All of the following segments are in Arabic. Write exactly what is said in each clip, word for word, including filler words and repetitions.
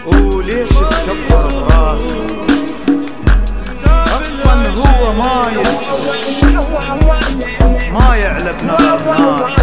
وليش تكبر براسي؟ اصلا هو ما يسوى، ما يعلى بنظر ناس.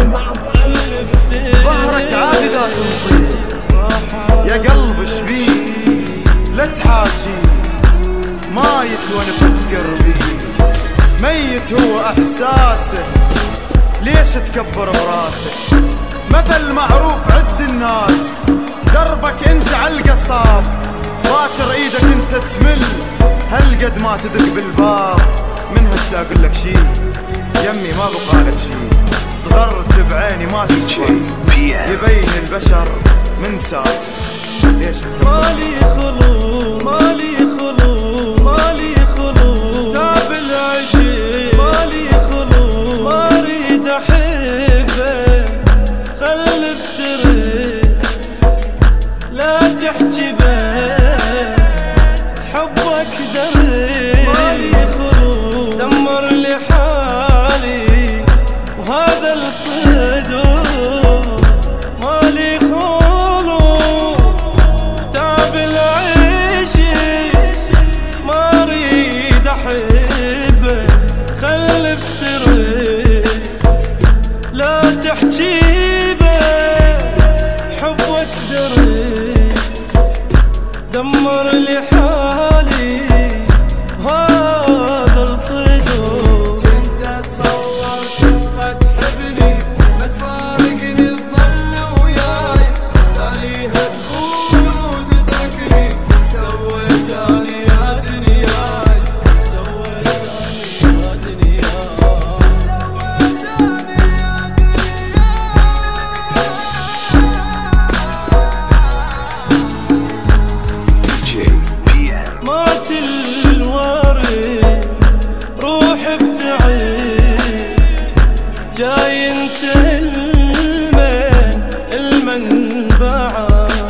ظهرك عادي ذا تنطي يا قلب شبيه، لا تحاجي ما يسوى نفكر بيه. ميت هو احساسه، ليش تكبر براسك؟ مثل معروف عد الناس، دربك انت عالقصاب، باكر ايدك انت تمل، هالقد ما تدق بالباب. من هسه اقول لك شي يمي ما بقالك شي، صغرت بعيني ما تكبر، يبين البشر من ساسه. ليش تكبر؟ مالي خلو مالي خلو مالي خلو تعب العشق، مالي خلو ما اريد احبه، خل افترق لا تحكي بس حبك دري. مالي خلو دمر لي حالي وهذا الصدور. مالي خلو تعب العيش ما اريد احبه، خل افترق لا تحكي بس حبك درس، دمر لي حالي وهذا الصدور. انت تصور تبقى تحبني ما تفارقني تظل وياي، تاليها تخون وتتركني، سويتاني يا دنياي سويتاني يا دنياي سويتاني يا دنياي. مات الورد روح ابتعد، جاي انت المن المنبعة،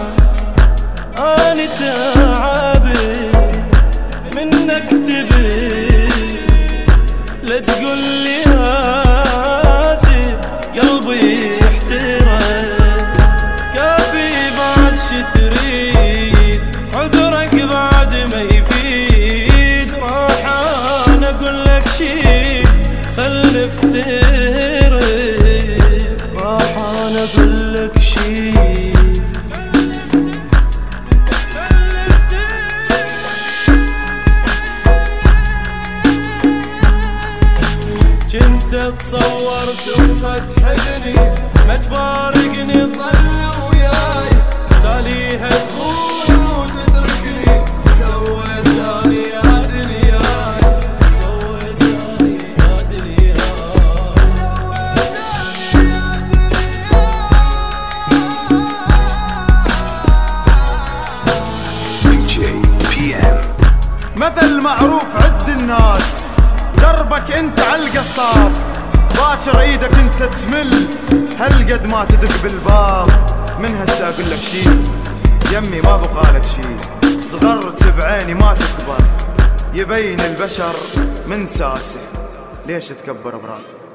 اني تعبت منك تبي، لا تقول لي اسف قلبي يحترق، كافي بعد شي تريد عذرك بعد ما يفيد. راح انا اقول لك شي خل افترق، راح انا اقول لك شي كنت تصور تبقى تحبني ما تفارقني تظل وياي، تاليها تخون وتتركني، سويتاني يا دنياي سويتاني يا دنياي سويتاني يا دنياي. مثل معروف عد الناس، دربك انت عالقصاب، باكر ايدك انت تمل، هالقد ما تدق بالباب. من هسه اقول لك شي يمي ما بقالك شي، صغرت بعيني ما تكبر، يبين البشر من ساسه. ليش تكبر براسك؟